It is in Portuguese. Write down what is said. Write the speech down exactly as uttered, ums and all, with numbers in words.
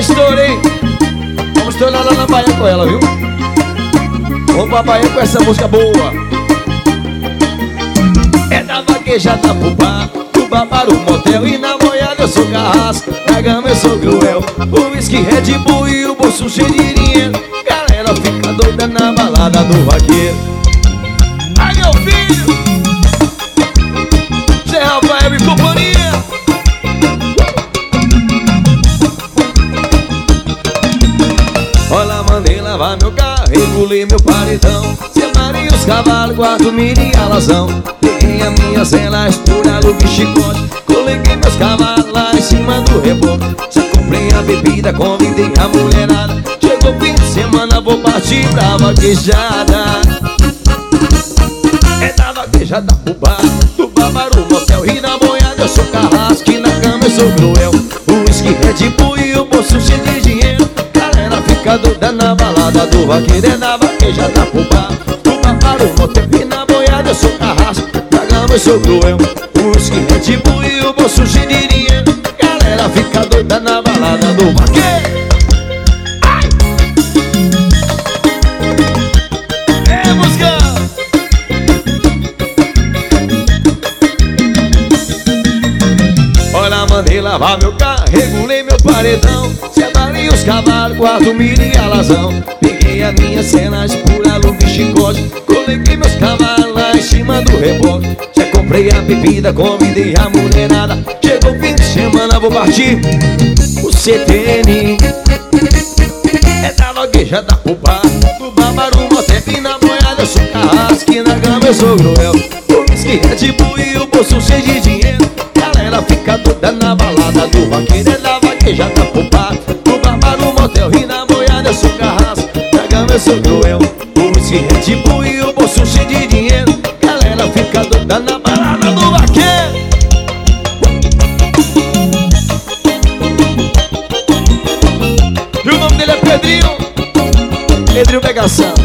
estourei. Vamos estourar lá na Bahia com ela, viu? Vamos pra Bahia com essa música boa. É da vaquejada pro bar, do bar para o motel. E na boiada eu sou carrasco, na gama eu sou cruel. O whisky Red Bull e o bolso cheio de dinheiro. Galera fica doida na balada do vaqueiro. Ai, meu filho, Zé Rafael e companhia. Olha, mandei lavar meu carro, regulei meu paredão. Separei os cavalos, guardo milho e alazão. Peguei a minha cela, estourado de chicote. Coloquei meus cavalos lá em cima do reboque. Já comprei a bebida, convidei a mulherada. Chegou fim de semana, vou partir pra vaquejada. É da vaquejada pro bar, do bar para o motel. E na boiada eu sou carrasco, e na cama eu sou cruel. O whisky Red Bull e o bolso cheio de dinheiro. Galera fica doida na balada do vaqueiro. É da vaquejada pro bar, do bar para o motel. E na boiada eu sou carrasco, na cama eu sou cruel. O whisky Red Bull e o bolso cheio de dinheiro. Galera fica doida na balada do vaqueiro. Mandei lavar meu carro, regulei meu paredão. Separei os cavalos, guardo milho e alazão. Peguei a minha cena, espura, luva e chicote. Coloquei meus cavalos lá em cima do reboque. Já comprei a bebida, convidei a mulherada. Chegou o fim de semana, vou partir o C T N. É da vaquejada pro bar, do bar para o motel. E na boiada eu sou carrasco, e na cama eu sou cruel. O whisky Red Bull e o bolso cheio de dinheiro. Galera fica doida na balada do vaqueiro. É da vaquejada pro bar, do bar para o motel. E na boiada eu sou carrasco, na cama eu sou cruel. O whisky Red Bull e o bolso cheio de dinheiro. Galera fica doida na balada do vaqueiro. E o nome dele é Pedrinho, Pedrinho Pegação.